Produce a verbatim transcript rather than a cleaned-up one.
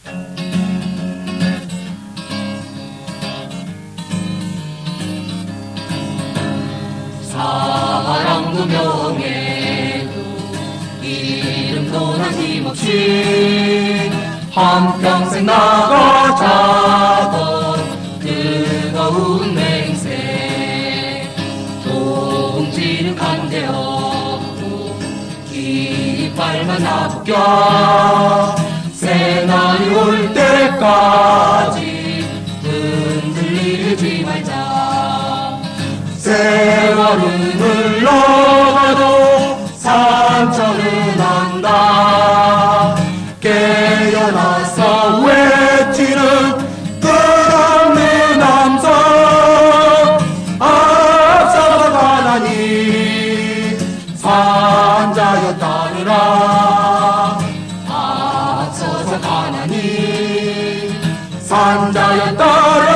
사랑도 명예도 이름도 나김없이 한평생 나가자던 뜨거운 맹세 동지는 간대없고 깃발만 나붙겨 새날이 올 때까지 흔들리지 말자. 세월은 흘러가도 상처는 안다. 깨어나서 외치는 끝없는 함성. 앞서가 가나니 산자여 따르라. 앞서서 가나니 산자여 따르라.